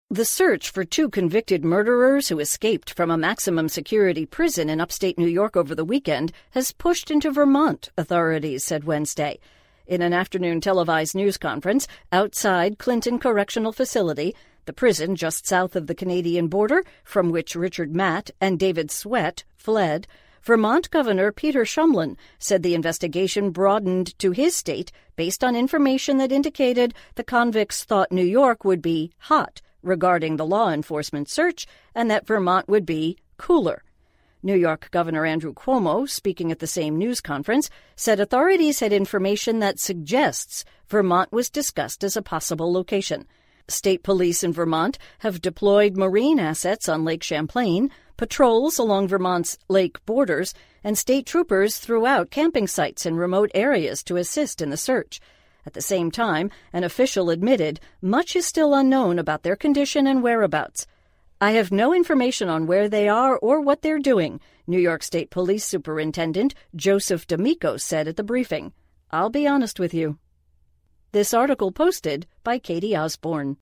The search for two convicted murderers who escaped from a maximum security prison in upstate New York over the weekend has pushed into Vermont, authorities said Wednesday. In an afternoon televised news conference outside Clinton Correctional Facility, the prison just south of the Canadian border from which Richard Matt and David Sweat fled, Vermont Governor Peter Shumlin said the investigation broadened to his state based on information that indicated the convicts thought New York would be hot regarding the law enforcement search and that Vermont would be cooler. New York Governor Andrew Cuomo, speaking at the same news conference, said authorities had information that suggests Vermont was discussed as a possible location. State police in Vermont have deployed marine assets on Lake Champlain, patrols along Vermont's lake borders, and state troopers throughout camping sites in remote areas to assist in the search. At the same time, an official admitted much is still unknown about their condition and whereabouts. "I have no information on where they are or what they're doing," New York State Police Superintendent Joseph D'Amico said at the briefing. "I'll be honest with you." This article posted by Katie Osborne.